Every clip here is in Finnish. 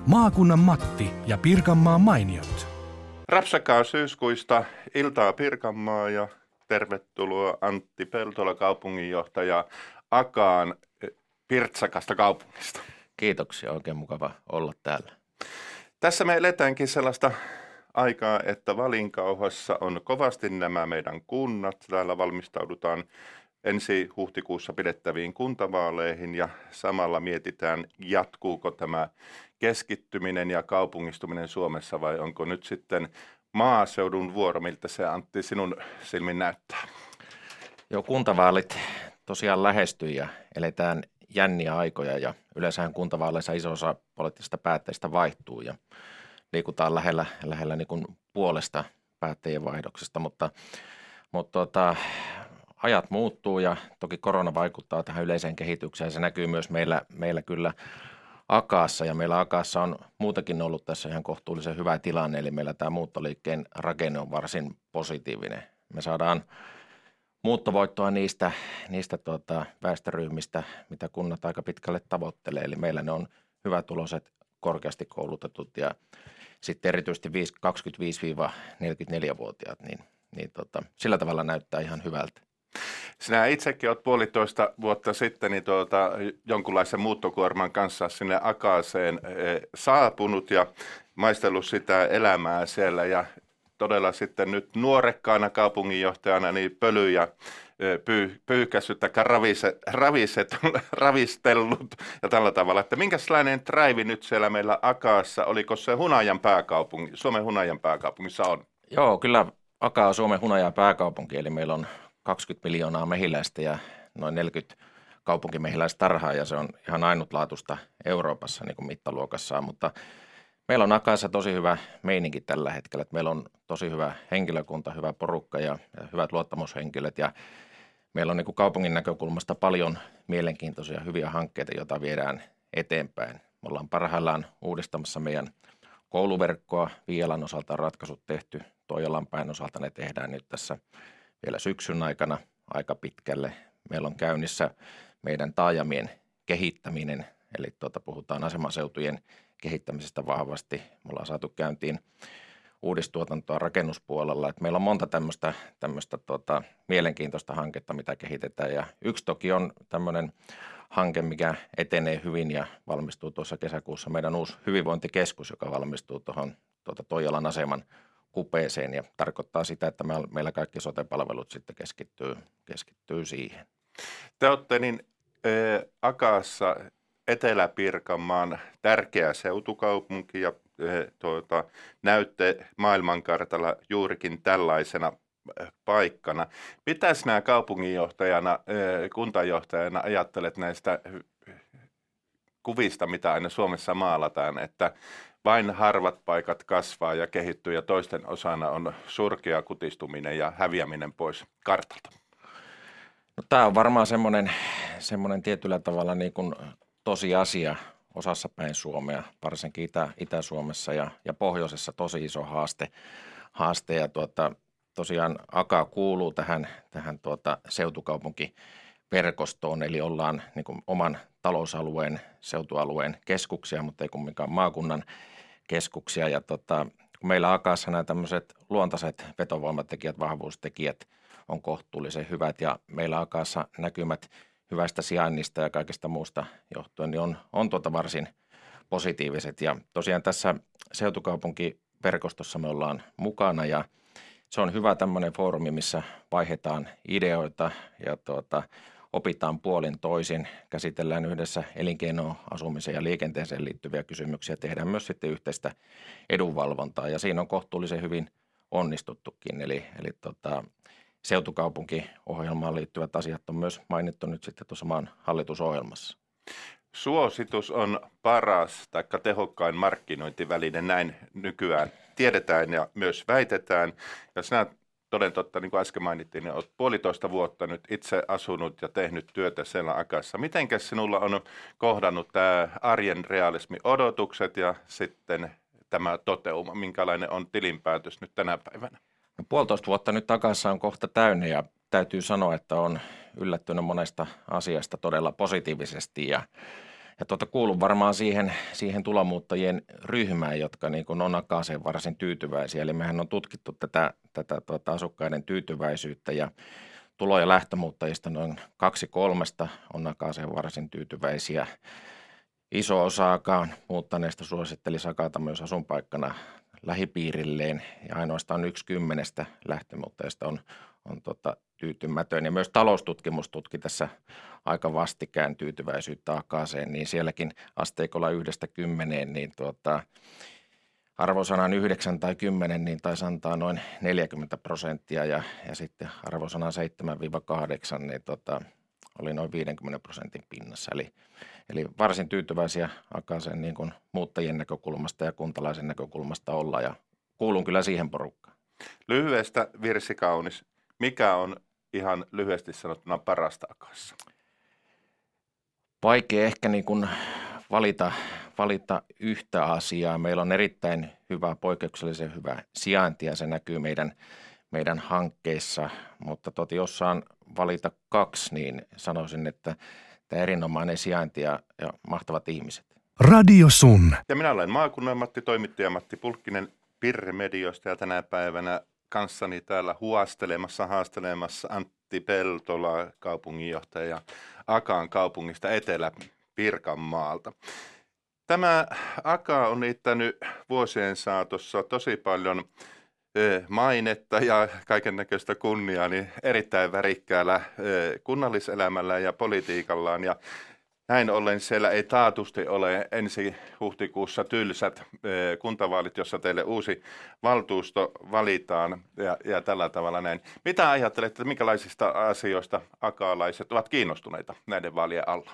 Maakunnan Matti ja Pirkanmaan mainiot. Rapsakaa syyskuista iltaa Pirkanmaa ja tervetuloa Antti Peltola, kaupunginjohtaja Akaan pirtsakasta kaupungista. Kiitoksia, oikein mukava olla täällä. Tässä me eletäänkin sellaista aikaa, että valinkauhassa on kovasti nämä meidän kunnat. Täällä valmistaudutaan ensi huhtikuussa pidettäviin kuntavaaleihin ja samalla mietitään, jatkuuko tämä keskittyminen ja kaupungistuminen Suomessa vai onko nyt sitten maaseudun vuoro, miltä se Antti sinun silmin näyttää? Joo, kuntavaalit tosiaan lähestyy ja eletään jänniä aikoja ja yleensähän kuntavaaleissa iso osa poliittisista päättäjistä vaihtuu ja liikutaan lähellä niin kuin puolesta päättäjien vaihdoksesta, mutta ajat muuttuu ja toki korona vaikuttaa tähän yleiseen kehitykseen. Se näkyy myös meillä kyllä Akaassa ja meillä Akaassa on muutenkin ollut tässä ihan kohtuullisen hyvä tilanne, eli meillä tämä muuttoliikkeen rakenne on varsin positiivinen. Me saadaan muuttovoittoa niistä väestöryhmistä, mitä kunnat aika pitkälle tavoittelee, eli meillä ne on hyvätuloiset, korkeasti koulutetut ja sitten erityisesti 25-44-vuotiaat, niin sillä tavalla näyttää ihan hyvältä. Sinä itsekin olet 1,5 vuotta sitten jonkunlaisen muuttokuorman kanssa sinne Akaaseen saapunut ja maistellut sitä elämää siellä ja todella sitten nyt nuorekkaana kaupunginjohtajana niin pölyjä pyyhkässyt tai ravistellut ja tällä tavalla, että minkälainen drive nyt siellä meillä Akaassa, oliko se hunajan pääkaupunki, Suomen hunajan pääkaupungissa on? Joo, kyllä Akaa on Suomen hunajan pääkaupunki, eli meillä on 20 miljoonaa mehiläistä ja noin 40 kaupunkimehiläistarhaa ja se on ihan ainutlaatuista Euroopassa niin kuin mittaluokassaan, mutta meillä on Akaassa tosi hyvä meininki tällä hetkellä, että meillä on tosi hyvä henkilökunta, hyvä porukka ja hyvät luottamushenkilöt ja meillä on niin kuin kaupungin näkökulmasta paljon mielenkiintoisia hyviä hankkeita, joita viedään eteenpäin. Me ollaan parhaillaan uudistamassa meidän kouluverkkoa, Viialan osalta on ratkaisut tehty, Toijalanpäin osalta ne tehdään nyt tässä vielä syksyn aikana aika pitkälle. Meillä on käynnissä meidän taajamien kehittäminen, eli puhutaan asemaseutujen kehittämisestä vahvasti. Me ollaan saatu käyntiin uudistuotantoa rakennuspuolella. Että meillä on monta tämmöistä mielenkiintoista hanketta, mitä kehitetään. Ja yksi toki on tämmöinen hanke, mikä etenee hyvin ja valmistuu tuossa kesäkuussa. Meidän uusi hyvinvointikeskus, joka valmistuu tuohon Toijalan aseman kupeeseen ja tarkoittaa sitä, että meillä kaikki sote-palvelut sitten keskittyy siihen. Te olette Akaassa Etelä-Pirkanmaan tärkeä seutukaupunki ja näytte maailmankartalla juurikin tällaisena paikkana. Mitä sinä kaupunginjohtajana, kuntajohtajana ajattelet näistä kuvista, mitä aina Suomessa maalataan, että vain harvat paikat kasvaa ja kehittyy ja toisten osana on surkea kutistuminen ja häviäminen pois kartalta? No, tämä on varmaan semmoinen tietyllä tavalla niin kuin tosiasia osassa päin Suomea, varsinkin Itä-Suomessa ja pohjoisessa tosi iso haaste ja tosiaan Aka kuuluu tähän seutukaupunkiverkostoon, eli ollaan niin kuin oman talousalueen, seutualueen keskuksia, mutta ei kumminkaan maakunnan keskuksia. Ja kun meillä Akaassa nämä tämmöiset luontaiset vetovoimatekijät, vahvuustekijät on kohtuullisen hyvät ja meillä Akaassa näkymät hyvästä sijainnista ja kaikesta muusta johtuen niin on varsin positiiviset. Ja tosiaan tässä seutukaupunkiverkostossa me ollaan mukana ja se on hyvä tämmöinen foorumi, missä vaihdetaan ideoita ja opitaan puolin toisin, käsitellään yhdessä elinkeinoon, asumiseen ja liikenteeseen liittyviä kysymyksiä, tehdään myös sitten yhteistä edunvalvontaa ja siinä on kohtuullisen hyvin onnistuttukin. Eli seutukaupunkiohjelmaan liittyvät asiat on myös mainittu nyt sitten tuossa maan hallitusohjelmassa. Suositus on paras tai tehokkain markkinointiväline, näin nykyään tiedetään ja myös väitetään. Ja sinä toden totta, niin kuin äsken mainittiin, niin olet 1,5 vuotta nyt itse asunut ja tehnyt työtä siellä Akassa. Mitenkäs sinulla on kohdannut tämä arjen realismi odotukset ja sitten tämä toteuma? Minkälainen on tilinpäätös nyt tänä päivänä? No, 1,5 vuotta nyt Akassa on kohta täynnä ja täytyy sanoa, että on yllättynyt monesta asiasta todella positiivisesti kuulun varmaan siihen tulomuuttajien ryhmään, jotka niin kuin on Akaaseen varsin tyytyväisiä. Eli mehän on tutkittu tätä asukkaiden tyytyväisyyttä ja tulo- ja lähtömuuttajista noin 2/3 on Akaaseen varsin tyytyväisiä. Iso osa Akaan muuttaneista suositteli Akaata myös asunpaikkana lähipiirilleen ja ainoastaan 1/10 lähtömuuttajista on tyytymätön. Ja myös Taloustutkimus tutki tässä aika vastikään tyytyväisyyttä Akaaseen, niin sielläkin asteikolla 1-10, niin arvosanan 9 tai 10, niin taisi antaa noin 40% ja sitten arvosanan 7-8, niin oli noin 50% pinnassa. Eli varsin tyytyväisiä Akaaseen niin kuin muuttajien näkökulmasta ja kuntalaisen näkökulmasta olla ja kuulun kyllä siihen porukkaan. Lyhyestä virsi kaunis. Mikä on ihan lyhyesti sanottuna parasta Akaassa? Vaikea ehkä niin kuin valita yhtä asiaa. Meillä on erittäin hyvä, poikkeuksellisen hyvä sijainti ja se näkyy meidän hankkeissa, mutta jos saan valita 2, niin sanoisin, että tämä erinomainen sijainti ja mahtavat ihmiset. Radio Sun. Ja minä olen maakunnan Matti, toimittaja Matti Pulkkinen Pirre Mediosta ja tänä päivänä kanssani täällä haastelemassa Antti Peltola, kaupunginjohtaja Akaan kaupungista Etelä-Pirkanmaalta. Tämä Aka on niittänyt vuosien saatossa tosi paljon mainetta ja kaiken näköistä kunniaa niin erittäin värikkäällä kunnalliselämällä ja politiikallaan. Ja näin ollen siellä ei taatusti ole ensi huhtikuussa tylsät kuntavaalit, jossa teille uusi valtuusto valitaan ja tällä tavalla näin. Mitä ajattelette, minkälaisista asioista akaalaiset ovat kiinnostuneita näiden vaalien alla?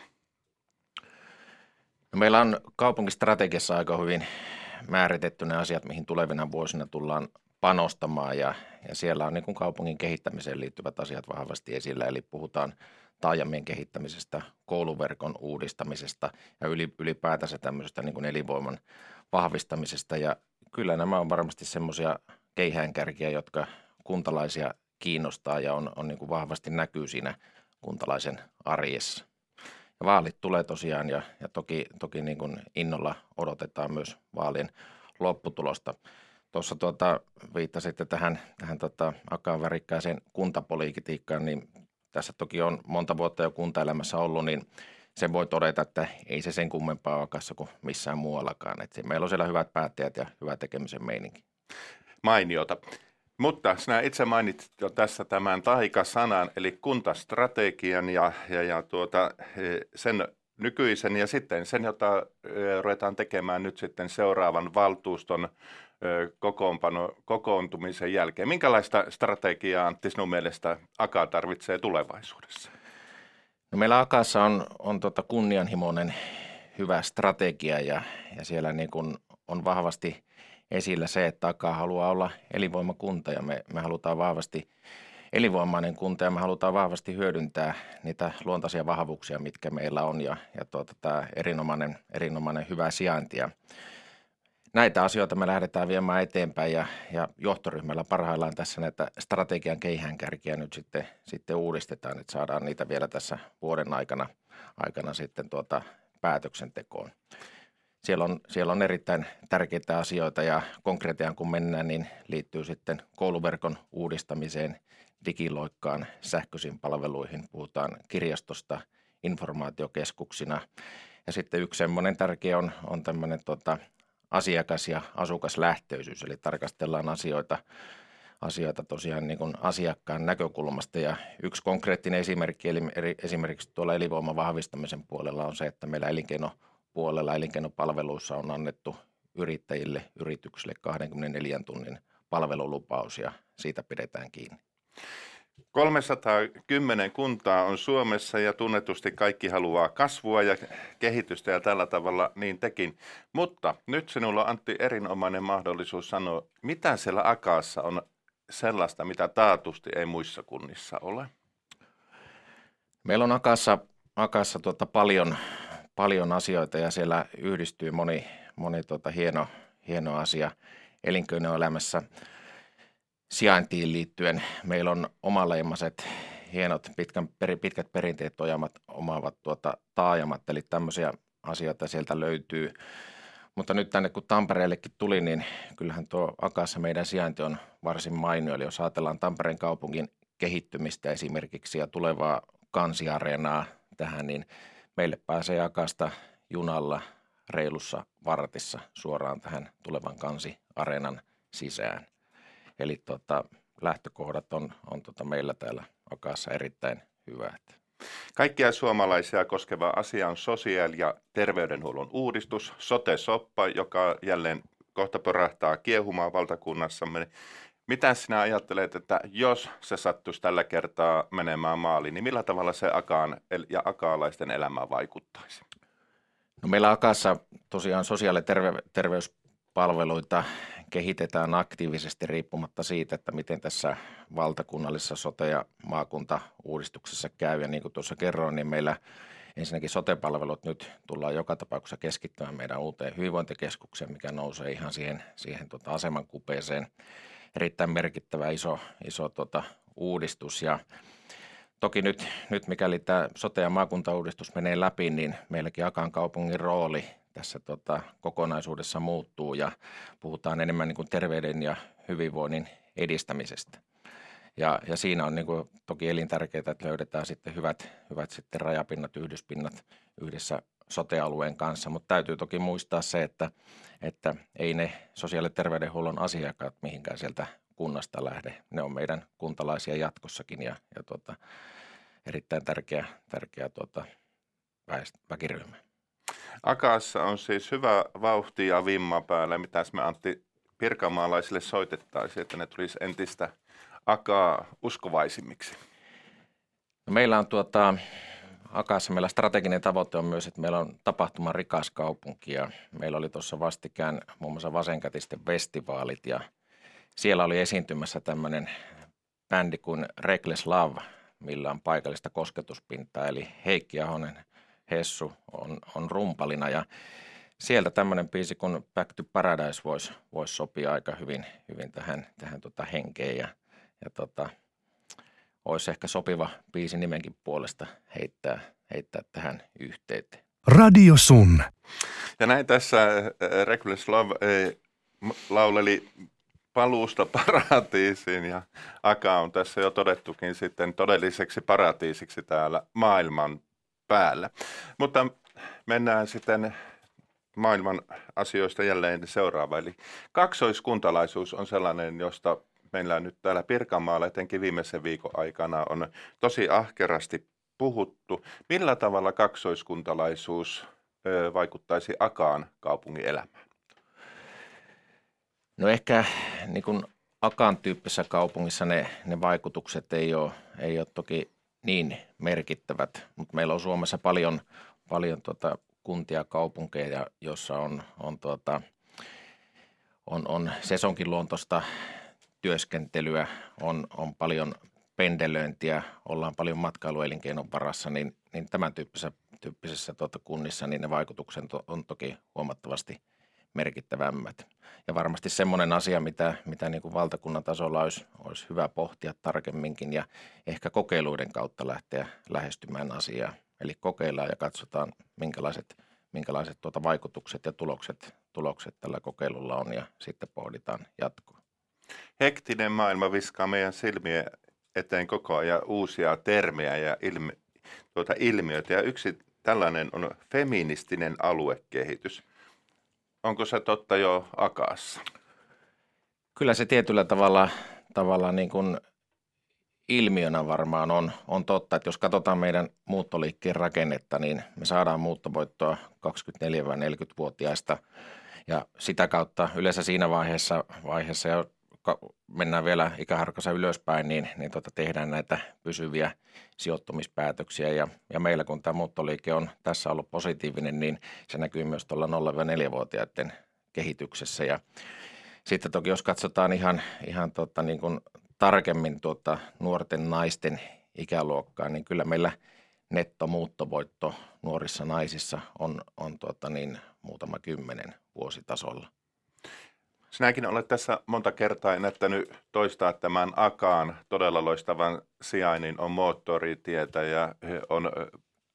No, meillä on kaupunkistrategiassa aika hyvin määritetty ne asiat, mihin tulevina vuosina tullaan panostamaan ja siellä on niin kuin kaupungin kehittämiseen liittyvät asiat vahvasti esillä, eli puhutaan taajamien kehittämisestä, kouluverkon uudistamisesta ja ylipäätänsä tämmöisestä niin kuin elinvoiman vahvistamisesta ja kyllä nämä on varmasti semmoisia keihäänkärkiä, jotka kuntalaisia kiinnostaa ja on niin kuin vahvasti näkyy siinä kuntalaisen arjessa. Ja vaalit tulee tosiaan ja toki niin kuin innolla odotetaan myös vaalien lopputulosta. Tuossa viittasitte tähän Akaan värikkääseen kuntapolitiikkaan, niin tässä toki on monta vuotta jo kuntaelämässä ollut, niin sen voi todeta, että ei se sen kummempaa Akassa kuin missään muuallakaan. Että meillä on siellä hyvät päättäjät ja hyvä tekemisen meininki. Mainiota. Mutta sinä itse mainitsit jo tässä tämän taikasanan, eli kuntastrategian ja sen nykyisen ja sitten sen, jota ruvetaan tekemään nyt sitten seuraavan valtuuston kokoontumisen jälkeen. Minkälaista strategiaa, Antti, sinun mielestä Aka tarvitsee tulevaisuudessa? No meillä Akassa on kunnianhimoinen hyvä strategia ja siellä niin kuin on vahvasti esillä se, että Aka haluaa olla elinvoimakunta ja me halutaan vahvasti elinvoimainen kunta ja me halutaan vahvasti hyödyntää niitä luontaisia vahvuuksia, mitkä meillä on ja tämä erinomainen hyvä sijainti. Ja näitä asioita me lähdetään viemään eteenpäin ja johtoryhmällä parhaillaan tässä näitä strategian keihäänkärkiä nyt sitten uudistetaan, että saadaan niitä vielä tässä vuoden aikana sitten päätöksentekoon. Siellä on erittäin tärkeitä asioita ja konkretiaan kun mennään, niin liittyy sitten kouluverkon uudistamiseen, digiloikkaan, sähköisiin palveluihin, puhutaan kirjastosta, informaatiokeskuksina. Ja sitten yksi semmoinen tärkeä on tämmöinen asiakas- ja asukaslähtöisyys, eli tarkastellaan asioita tosiaan niin kuin asiakkaan näkökulmasta. Ja yksi konkreettinen esimerkki, eli esimerkiksi tuolla elinvoiman vahvistamisen puolella on se, että meillä elinkeinopuolella elinkeinopalveluissa on annettu yrityksille 24 tunnin palvelulupaus ja siitä pidetään kiinni. 310 kuntaa on Suomessa ja tunnetusti kaikki haluaa kasvua ja kehitystä ja tällä tavalla niin tekin. Mutta nyt sinulla on, Antti, erinomainen mahdollisuus sanoa, mitä siellä Akaassa on sellaista, mitä taatusti ei muissa kunnissa ole? Meillä on Akaassa paljon asioita ja siellä yhdistyy moni hieno asia elinkeinoelämässä. Sijaintiin liittyen meillä on omanleimaiset hienot pitkät perinteet omaavat taajamat, eli tämmöisiä asioita sieltä löytyy. Mutta nyt tänne kun Tampereellekin tuli, niin kyllähän tuo Akassa meidän sijainti on varsin mainio. Eli jos ajatellaan Tampereen kaupungin kehittymistä esimerkiksi ja tulevaa kansiareenaa tähän, niin meille pääsee Akasta junalla reilussa vartissa suoraan tähän tulevan kansiareenan sisään. Eli lähtökohdat on meillä täällä Akassa erittäin hyvät. Kaikkia suomalaisia koskeva asia on sosiaali- ja terveydenhuollon uudistus, sote-soppa, joka jälleen kohta pörrähtää kiehumaan valtakunnassamme. Mitä sinä ajattelet, että jos se sattuisi tällä kertaa menemään maaliin, niin millä tavalla se Akaan ja akaalaisten elämään vaikuttaisi? No meillä Akassa tosiaan sosiaali- ja terveyspalveluita kehitetään aktiivisesti riippumatta siitä, että miten tässä valtakunnallisessa sote- ja maakuntauudistuksessa käy. Ja niin kuin tuossa kerroin, niin meillä ensinnäkin sote-palvelut nyt tullaan joka tapauksessa keskittymään meidän uuteen hyvinvointikeskukseen, mikä nousee ihan siihen aseman kupeeseen. Erittäin merkittävä iso uudistus. Ja toki nyt mikäli tämä sote- ja maakuntauudistus menee läpi, niin meilläkin Akaan kaupungin rooli tässä kokonaisuudessa muuttuu ja puhutaan enemmän niin kuin terveyden ja hyvinvoinnin edistämisestä. Ja siinä on niin kuin toki elintärkeää, että löydetään sitten hyvät sitten rajapinnat, yhdyspinnat yhdessä sote-alueen kanssa, mutta täytyy toki muistaa se, että ei ne sosiaali- ja terveydenhuollon asiakkaat mihinkään sieltä kunnasta lähde. Ne on meidän kuntalaisia jatkossakin ja erittäin tärkeä väkiryhmä. Akassa on siis hyvä vauhti ja vimma päällä. Mitäs me Antti pirkanmaalaisille soitettaisiin, että ne tulisi entistä Akaa uskovaisimmiksi? No meillä on Akassa meillä strateginen tavoite on myös, että meillä on tapahtuman rikas kaupunki ja meillä oli tuossa vastikään muun muassa vasenkätisten festivaalit ja siellä oli esiintymässä tämmöinen bändi kuin Reckless Love, millä on paikallista kosketuspintaa, eli Heikki Ahonen Hessu on rumpalina ja sieltä tämmöinen biisi kuin Back to Paradise voisi sopia aika hyvin tähän henkeen ja olisi ehkä sopiva biisi nimenkin puolesta heittää tähän yhteyteen. Radio Sun. Ja näin tässä Reckless Love lauleli paluusta paratiisiin ja Aka on tässä jo todettukin sitten todelliseksi paratiisiksi täällä maailman päällä. Mutta mennään sitten maailman asioista jälleen seuraava. Eli kaksoiskuntalaisuus on sellainen, josta meillä nyt täällä Pirkanmaalla etenkin viimeisen viikon aikana on tosi ahkerasti puhuttu. Millä tavalla kaksoiskuntalaisuus vaikuttaisi Akaan kaupungin elämään? No ehkä niin kuin Akaan tyyppisessä kaupungissa ne vaikutukset ei ole toki niin merkittävät, mutta meillä on Suomessa paljon kuntia ja kaupunkeja, joissa on sesonkiluontoista työskentelyä, on paljon pendelöintiä, ollaan paljon matkailuelinkeinon varassa, niin tämän tyyppisessä kunnissa niin ne vaikutukset on toki huomattavasti merkittävämmät. Ja varmasti semmoinen asia, mitä niin kuin valtakunnan tasolla olisi hyvä pohtia tarkemminkin ja ehkä kokeiluiden kautta lähteä lähestymään asiaa. Eli kokeillaan ja katsotaan, minkälaiset vaikutukset ja tulokset tällä kokeilulla on ja sitten pohditaan jatkoa. Hektinen maailma viskaa meidän silmien eteen koko ajan uusia termejä ja ilmiöitä. Ja yksi tällainen on feministinen aluekehitys. Onko se totta jo Akaassa? Kyllä se tietyllä tavalla niin kuin ilmiönä varmaan on totta, että jos katsotaan meidän muuttoliikkeen rakennetta, niin me saadaan muuttovoittoa 24-40-vuotiaista ja sitä kautta yleensä siinä vaiheessa ja mennään vielä ikäharkassa ylöspäin, niin tehdään näitä pysyviä sijoittumispäätöksiä ja meillä kun tämä muuttoliike on tässä ollut positiivinen, niin se näkyy myös tuolla 0-4-vuotiaiden kehityksessä ja sitten toki jos katsotaan ihan niin kuin tarkemmin nuorten naisten ikäluokkaa, niin kyllä meillä nettomuuttovoitto nuorissa naisissa on muutama 10 vuositasolla. Sinäkin olet tässä monta kertaa ennättänyt toistaa tämän Akaan todella loistavan sijainnin, on moottoritietä ja on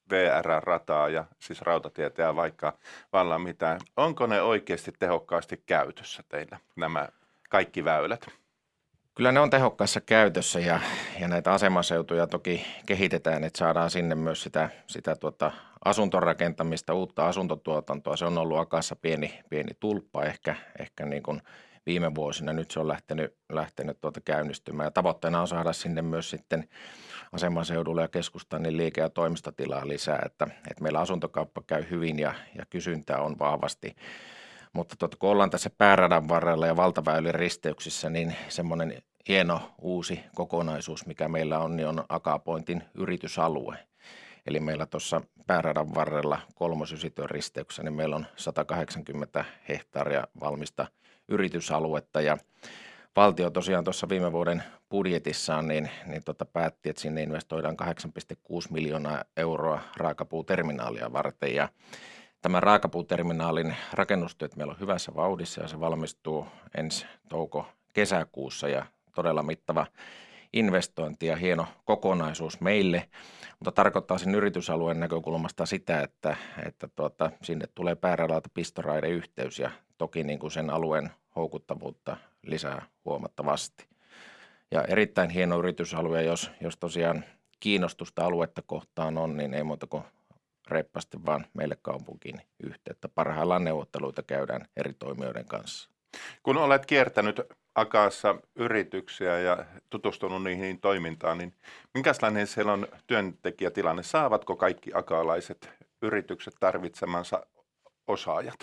VR-rataa ja siis rautatietä ja vaikka vallan mitään. Onko ne oikeasti tehokkaasti käytössä teillä, nämä kaikki väylät? Kyllä ne on tehokkaassa käytössä ja näitä asemaseutuja toki kehitetään, että saadaan sinne myös sitä asuntorakentamista, uutta asuntotuotantoa. Se on ollut Akassa pieni tulppa ehkä niin kuin viime vuosina. Nyt se on lähtenyt käynnistymään ja tavoitteena on saada sinne myös sitten asemaseudulle ja keskustaan niin liike- ja toimistotilaa lisää, että meillä asuntokauppa käy hyvin ja kysyntää on vahvasti. Mutta kun ollaan tässä pääradan varrella ja valtaväylien risteyksissä, niin semmoinen hieno uusi kokonaisuus, mikä meillä on, niin on Akapointin yritysalue. Eli meillä tuossa pääradan varrella 3.9. risteyksessä, niin meillä on 180 hehtaaria valmista yritysaluetta ja valtio tosiaan tuossa viime vuoden budjetissaan niin päätti, että sinne investoidaan 8,6 miljoonaa euroa raakapuuterminaalia varten ja tämän raakapuuterminaalin rakennustyöt meillä on hyvässä vauhdissa ja se valmistuu ensi kesäkuussa ja todella mittava investointi ja hieno kokonaisuus meille, mutta tarkoittaa sen yritysalueen näkökulmasta sitä, että sinne tulee pääradalta pistoraideyhteys ja toki niin kuin sen alueen houkuttavuutta lisää huomattavasti. Ja erittäin hieno yritysalue, jos tosiaan kiinnostusta aluetta kohtaan on, niin ei muuta kuin reippaasti vaan meille kaupunkiin yhteyttä. Parhaillaan neuvotteluita käydään eri toimijoiden kanssa. Kun olet kiertänyt Akassa yrityksiä ja tutustunut niihin toimintaan, niin minkälainen siellä on työntekijätilanne? Saavatko kaikki akalaiset yritykset tarvitsemansa osaajat?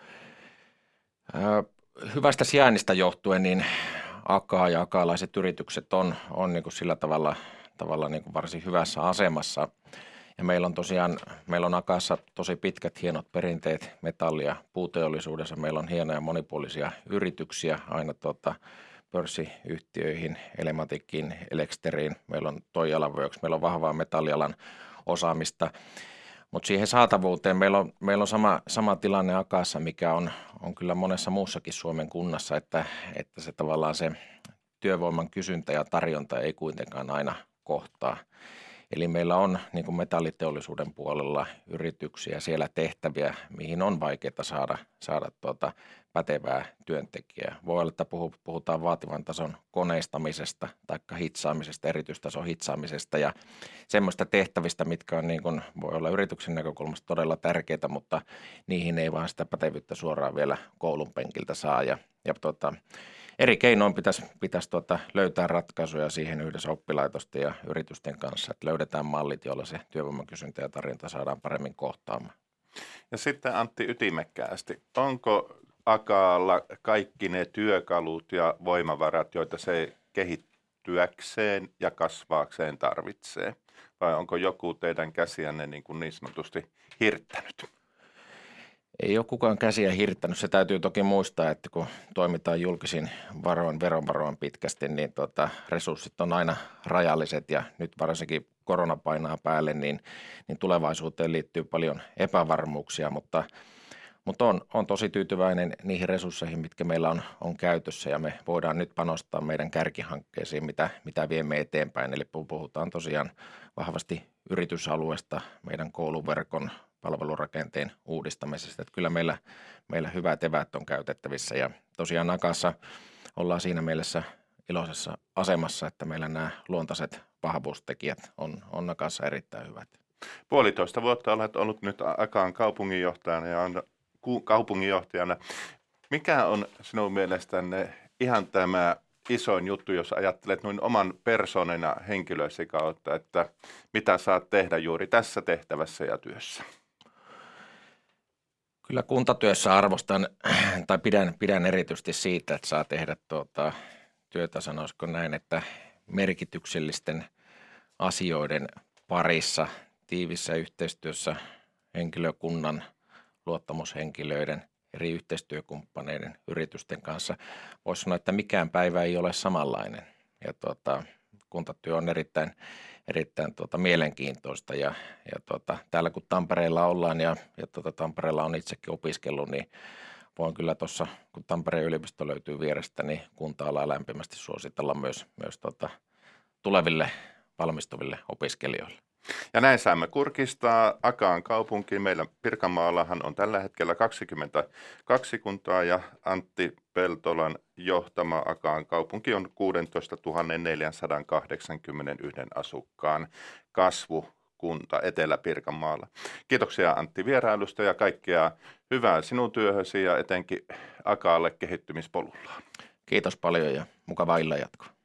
Hyvästä sijainnista johtuen niin Akaa ja akalaiset yritykset on niin kuin sillä tavalla niin kuin varsin hyvässä asemassa. Ja meillä on Akassa tosi pitkät hienot perinteet metalli- ja puuteollisuudessa. Meillä on hienoja monipuolisia yrityksiä aina pörssiyhtiöihin, Elemantikkiin, Elexteriin. Meillä on Toijala Works, meillä on vahvaa metallialan osaamista. Mutta siihen saatavuuteen meillä on sama tilanne Akassa, mikä on kyllä monessa muussakin Suomen kunnassa, että se tavallaan se työvoiman kysyntä ja tarjonta ei kuitenkaan aina kohtaa. Eli meillä on niin kuin metalliteollisuuden puolella yrityksiä, siellä tehtäviä, mihin on vaikeaa saada pätevää työntekijää. Voi olla, että puhutaan vaativan tason koneistamisesta tai hitsaamisesta, erityistason hitsaamisesta ja semmoista tehtävistä, mitkä on niin kuin, voi olla yrityksen näkökulmasta todella tärkeitä, mutta niihin ei vaan sitä pätevyyttä suoraan vielä koulun penkiltä saa. Eri keinoin pitäisi löytää ratkaisuja siihen yhdessä oppilaitosten ja yritysten kanssa, että löydetään mallit, joilla se työvoimakysyntä ja tarjonta saadaan paremmin kohtaamaan. Ja sitten Antti ytimekkäästi, onko Akalla kaikki ne työkalut ja voimavarat, joita se kehittyäkseen ja kasvaakseen tarvitsee? Vai onko joku teidän käsiänne niin sanotusti hirttänyt? Ei ole kukaan käsiä hirttänyt. Se täytyy toki muistaa, että kun toimitaan julkisin veronvaroin pitkästi, niin resurssit on aina rajalliset ja nyt varsinkin korona painaa päälle, niin tulevaisuuteen liittyy paljon epävarmuuksia, mutta on tosi tyytyväinen niihin resursseihin, mitkä meillä on käytössä ja me voidaan nyt panostaa meidän kärkihankkeisiin, mitä viemme eteenpäin. Eli puhutaan tosiaan vahvasti yritysalueesta, meidän kouluverkon palvelurakenteen uudistamisesta. Että kyllä meillä hyvät eväät on käytettävissä ja tosiaan Akassa ollaan siinä mielessä iloisessa asemassa, että meillä nämä luontaiset vahvuustekijät on Akassa erittäin hyvät. 1,5 vuotta olet ollut nyt Akaan kaupunginjohtajana. Mikä on sinun mielestänne ihan tämä isoin juttu, jos ajattelet noin oman persoonana henkilösi kautta, että mitä saat tehdä juuri tässä tehtävässä ja työssä? Kyllä kuntatyössä arvostan tai pidän erityisesti siitä, että saa tehdä työtä, sanoisiko näin, että merkityksellisten asioiden parissa tiivissä yhteistyössä henkilökunnan, luottamushenkilöiden, eri yhteistyökumppaneiden, yritysten kanssa. Voisi sanoa, että mikään päivä ei ole samanlainen ja kuntatyö on erittäin mielenkiintoista ja täällä kun Tampereella ollaan ja Tampereella on itsekin opiskellut, niin voin kyllä tuossa, kun Tampereen yliopisto löytyy vierestä, niin kunta-alaa lämpimästi suositella myös tuleville valmistuville opiskelijoille. Ja näin saamme kurkistaa Akaan kaupunkiin. Meillä Pirkanmaallahan on tällä hetkellä 22 kuntaa ja Antti Peltolan johtama Akaan kaupunki on 16 481 asukkaan kasvukunta Etelä-Pirkanmaalla. Kiitoksia Antti vierailusta ja kaikkea hyvää sinun työhösi ja etenkin Akaalle kehittymispolullaan. Kiitos paljon ja mukavaa illan jatkoa.